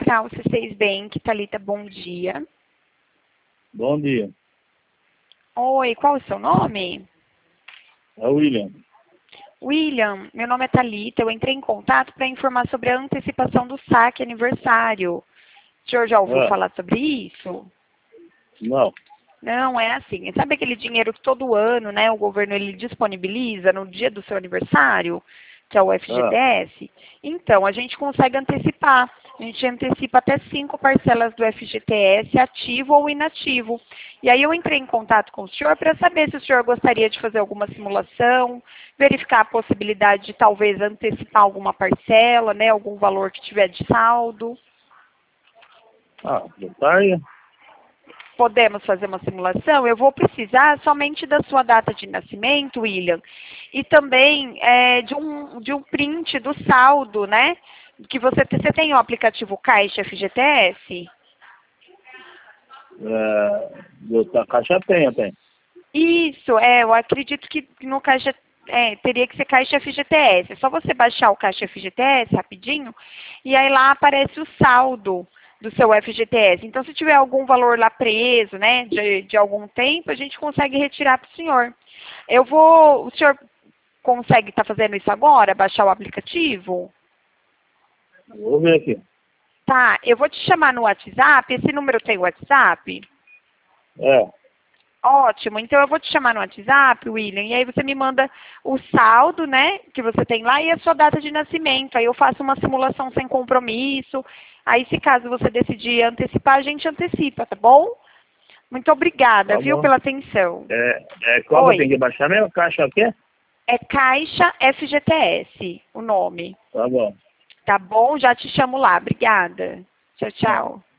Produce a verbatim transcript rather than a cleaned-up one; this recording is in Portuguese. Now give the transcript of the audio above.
Itaú C seis Bank, Thalita, bom dia. Bom dia. Oi, qual é o seu nome? É o William. William, meu nome é Thalita, eu entrei em contato para informar sobre a antecipação do saque aniversário. O senhor já ouviu Ah. falar sobre isso? Não. Não, é assim. Sabe aquele dinheiro que todo ano, né, o governo ele disponibiliza no dia do seu aniversário, que é o F G T S? Então, a gente consegue antecipar. A gente antecipa até cinco parcelas do F G T S, ativo ou inativo. E aí eu entrei em contato com o senhor para saber se o senhor gostaria de fazer alguma simulação, verificar a possibilidade de talvez antecipar alguma parcela, né, algum valor que tiver de saldo. Ah, gostaria. Podemos fazer uma simulação? Eu vou precisar somente da sua data de nascimento, William, e também é, de, um, de um print do saldo, né? Que você, você tem o aplicativo Caixa F G T S? É, eu, a caixa tem, tem. Isso, é, eu acredito que no Caixa, é, teria que ser Caixa F G T S. É só você baixar o Caixa F G T S rapidinho, e aí lá aparece o saldo do seu F G T S. Então, se tiver algum valor lá preso, né, de, de algum tempo, a gente consegue retirar para o senhor. Eu vou, o senhor consegue estar fazendo isso agora, baixar o aplicativo? Vou ver aqui. Tá, eu vou te chamar no WhatsApp, esse número tem WhatsApp? É. Ótimo, então eu vou te chamar no WhatsApp, William, e aí você me manda o saldo, né, que você tem lá e a sua data de nascimento. Aí eu faço uma simulação sem compromisso. Aí, se caso você decidir antecipar, a gente antecipa, tá bom? Muito obrigada, Tá viu, bom. pela atenção. É, é qual que eu Oi, tenho que baixar mesmo? Caixa o quê? é Caixa F G T S, o nome. Tá bom. Tá bom? Já te chamo lá. Obrigada. Tchau, tchau.